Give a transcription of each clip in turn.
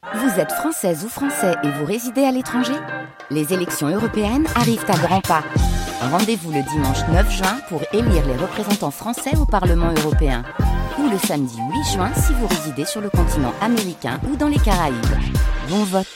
Vous êtes française ou français et vous résidez à l'étranger ? Les élections européennes arrivent à grands pas. Rendez-vous le dimanche 9 juin pour élire les représentants français au Parlement européen. Ou le samedi 8 juin si vous résidez sur le continent américain ou dans les Caraïbes. Bon vote!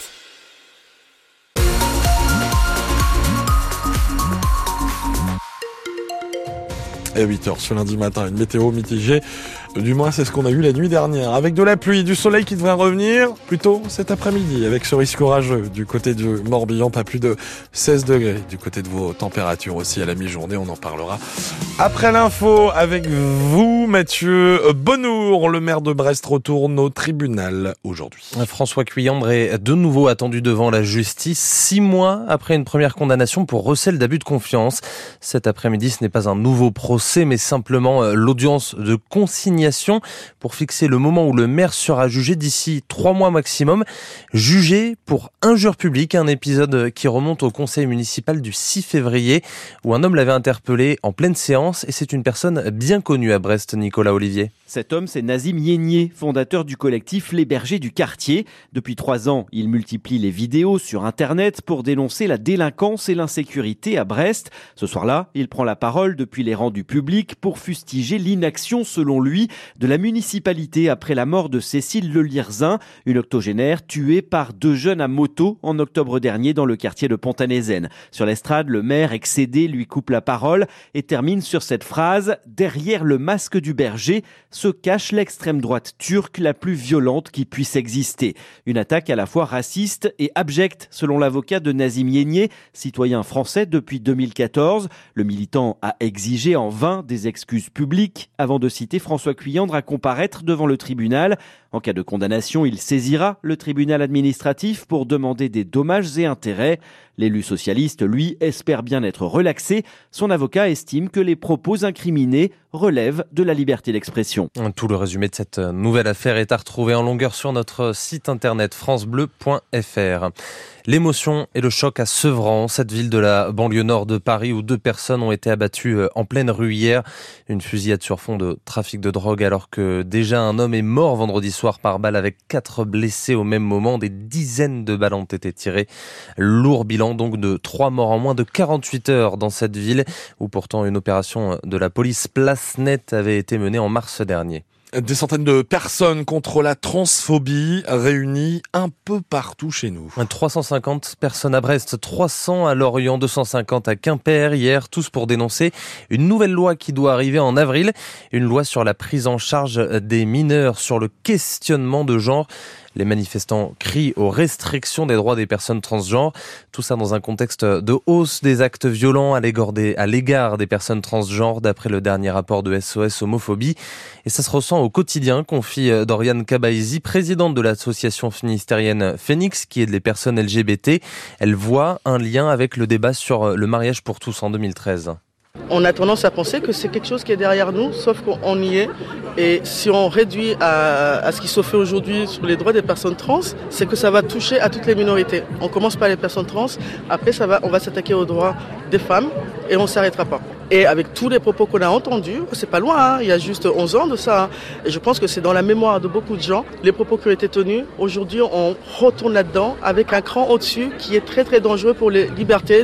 Et 8h ce lundi matin, une météo mitigée. Du moins, c'est ce qu'on a eu la nuit dernière. Avec de la pluie, du soleil qui devrait revenir plutôt cet après-midi. Avec ce risque orageux du côté du Morbihan, pas plus de 16 degrés. Du côté de vos températures aussi à la mi-journée, on en parlera après l'info avec vous, Mathieu Bonnour. Le maire de Brest retourne au tribunal aujourd'hui. François Cuyandre est de nouveau attendu devant la justice 6 mois après une première condamnation pour recel d'abus de confiance. Cet après-midi, ce n'est pas un nouveau procès, mais simplement l'audience de consignation pour fixer le moment où le maire sera jugé d'ici 3 mois maximum. Jugé pour injure publique, un épisode qui remonte au conseil municipal du 6 février où un homme l'avait interpellé en pleine séance et c'est une personne bien connue à Brest, Nicolas Olivier. Cet homme, c'est Nazim Yénié, fondateur du collectif Les Bergers du quartier. Depuis 3 ans, il multiplie les vidéos sur Internet pour dénoncer la délinquance et l'insécurité à Brest. Ce soir-là, il prend la parole depuis les rangs du public pour fustiger l'inaction, selon lui, de la municipalité après la mort de Cécile Lelierzin, une octogénaire tuée par 2 jeunes à moto en octobre dernier dans le quartier de Pont-à-Nézen. Sur l'estrade, le maire, excédé, lui coupe la parole et termine sur cette phrase « Derrière le masque du berger », se cache l'extrême droite turque la plus violente qui puisse exister. Une attaque à la fois raciste et abjecte, selon l'avocat de Nazim Yénié, citoyen français depuis 2014. Le militant a exigé en vain des excuses publiques avant de citer François Cuyandre à comparaître devant le tribunal. En cas de condamnation, il saisira le tribunal administratif pour demander des dommages et intérêts. L'élu socialiste, lui, espère bien être relaxé. Son avocat estime que les propos incriminés relèvent de la liberté d'expression. Tout le résumé de cette nouvelle affaire est à retrouver en longueur sur notre site internet francebleu.fr. L'émotion et le choc à Sevran, cette ville de la banlieue nord de Paris où 2 personnes ont été abattues en pleine rue hier. Une fusillade sur fond de trafic de drogue alors que déjà un homme est mort vendredi soir par balle avec 4 blessés au même moment. Des dizaines de balles ont été tirées. Lourd bilan donc de 3 morts en moins de 48 heures dans cette ville où pourtant une opération de la police Place Nette avait été menée en mars dernier. Des centaines de personnes contre la transphobie réunies un peu partout chez nous. 350 personnes à Brest, 300 à Lorient, 250 à Quimper hier, tous pour dénoncer une nouvelle loi qui doit arriver en avril. Une loi sur la prise en charge des mineurs, sur le questionnement de genre. Les manifestants crient aux restrictions des droits des personnes transgenres. Tout ça dans un contexte de hausse des actes violents à l'égard des personnes transgenres, d'après le dernier rapport de SOS Homophobie. Et ça se ressent au quotidien, confie Doriane Kabaïzi, présidente de l'association finistérienne Phoenix, qui aide les personnes LGBT. Elle voit un lien avec le débat sur le mariage pour tous en 2013. On a tendance à penser que c'est quelque chose qui est derrière nous, sauf qu'on y est. Et si on réduit à ce qui se fait aujourd'hui sur les droits des personnes trans, c'est que ça va toucher à toutes les minorités. On commence par les personnes trans, après on va s'attaquer aux droits des femmes et on ne s'arrêtera pas. Et avec tous les propos qu'on a entendus, c'est pas loin, il y a juste 11 ans de ça. Et je pense que c'est dans la mémoire de beaucoup de gens, les propos qui ont été tenus. Aujourd'hui, on retourne là-dedans avec un cran au-dessus qui est très très dangereux pour les libertés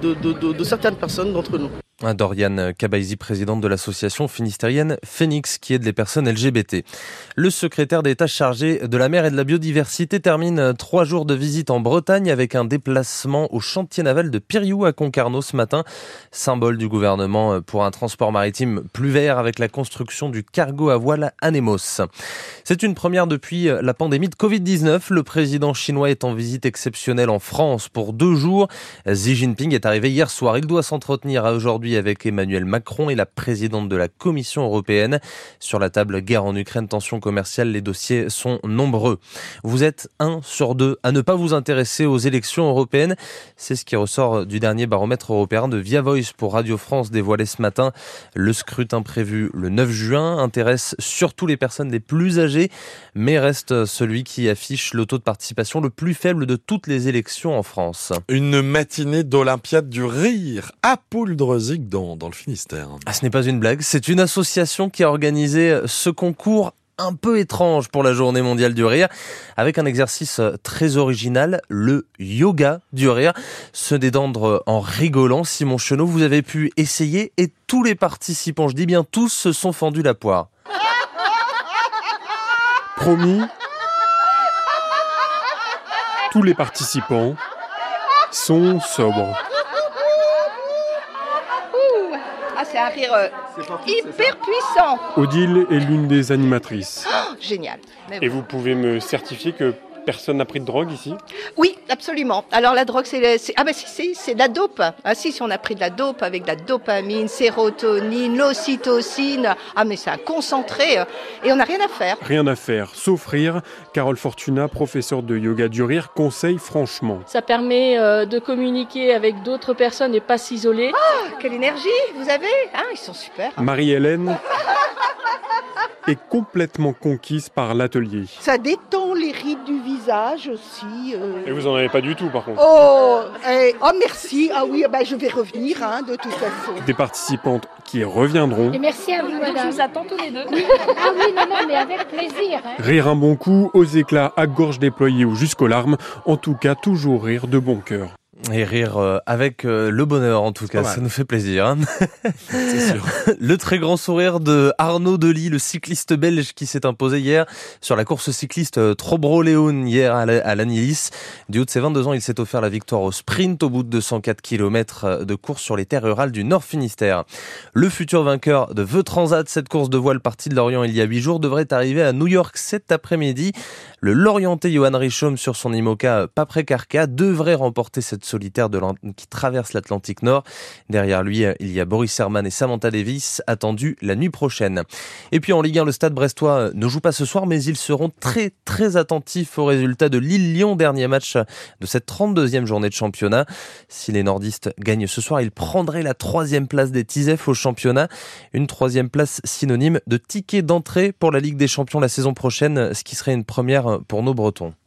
de certaines personnes d'entre nous. Doriane Kabaïzi, présidente de l'association finistérienne Phoenix, qui aide les personnes LGBT. Le secrétaire d'État chargé de la mer et de la biodiversité termine 3 jours de visite en Bretagne avec un déplacement au chantier naval de Piriou à Concarneau ce matin. Symbole du gouvernement pour un transport maritime plus vert avec la construction du cargo à voile Anemos. C'est une première depuis la pandémie de Covid-19. Le président chinois est en visite exceptionnelle en France pour 2 jours. Xi Jinping est arrivé hier soir. Il doit s'entretenir aujourd'hui avec Emmanuel Macron et la présidente de la Commission européenne. Sur la table, guerre en Ukraine, tensions commerciales, les dossiers sont nombreux. Vous êtes 1 sur 2 à ne pas vous intéresser aux élections européennes. C'est ce qui ressort du dernier baromètre européen de Via Voice pour Radio France dévoilé ce matin. Le scrutin prévu le 9 juin intéresse surtout les personnes les plus âgées, mais reste celui qui affiche le taux de participation le plus faible de toutes les élections en France. Une matinée d'Olympiade du rire à Pouldreuzic dans le Finistère. Ce n'est pas une blague, c'est une association qui a organisé ce concours un peu étrange pour la journée mondiale du rire, avec un exercice très original, le yoga du rire. Se détendre en rigolant. Simon Chenot, vous avez pu essayer et tous les participants, je dis bien tous, se sont fendus la poire. Promis, tous les participants sont sobres. Ah, c'est un rire hyper puissant. Odile est l'une des animatrices. Oh, génial. Et vous pouvez me certifier que personne n'a pris de drogue ici ? Oui, absolument. Alors la drogue, c'est de la dope. Ah si, on a pris de la dope avec de la dopamine, sérotonine, l'ocytocine. Ah mais c'est un concentré et on n'a rien à faire. Rien à faire, sauf rire. Carole Fortuna, professeure de yoga du rire, conseille franchement. Ça permet de communiquer avec d'autres personnes et pas s'isoler. Ah, quelle énergie vous avez. Ah, ils sont super. Marie-Hélène est complètement conquise par l'atelier. Ça détend les rides du visage aussi. Et vous en avez pas du tout par contre. Oh merci. Ah oui, je vais revenir de toute façon. Des participantes qui reviendront. Et merci à vous, madame. Je vous attends tous les deux. Ah oui, non, mais avec plaisir. Rire un bon coup, aux éclats, à gorge déployée ou jusqu'aux larmes. En tout cas, toujours rire de bon cœur. Et rire avec le bonheur, en tout cas, ça nous fait plaisir. Hein. C'est sûr. Le très grand sourire de Arnaud Delis, le cycliste belge qui s'est imposé hier sur la course cycliste Trobro-Léon hier à l'Anilis. Du haut de ses 22 ans, il s'est offert la victoire au sprint au bout de 204 km de course sur les terres rurales du Nord Finistère. Le futur vainqueur de The Transat, cette course de voile partie de Lorient il y a 8 jours, devrait arriver à New York cet après-midi. Le Lorientais Johan Richomme sur son IMOCA Papré-Carca devrait remporter cette solitaire qui traverse l'Atlantique Nord. Derrière lui, il y a Boris Herman et Samantha Davis attendus la nuit prochaine. Et puis en Ligue 1, le Stade brestois ne joue pas ce soir, mais ils seront très très attentifs aux résultats de Lille-Lyon, dernier match de cette 32e journée de championnat. Si les nordistes gagnent ce soir, ils prendraient la 3e place des Tisef au championnat. Une 3e place synonyme de ticket d'entrée pour la Ligue des Champions la saison prochaine, ce qui serait une première pour nos Bretons.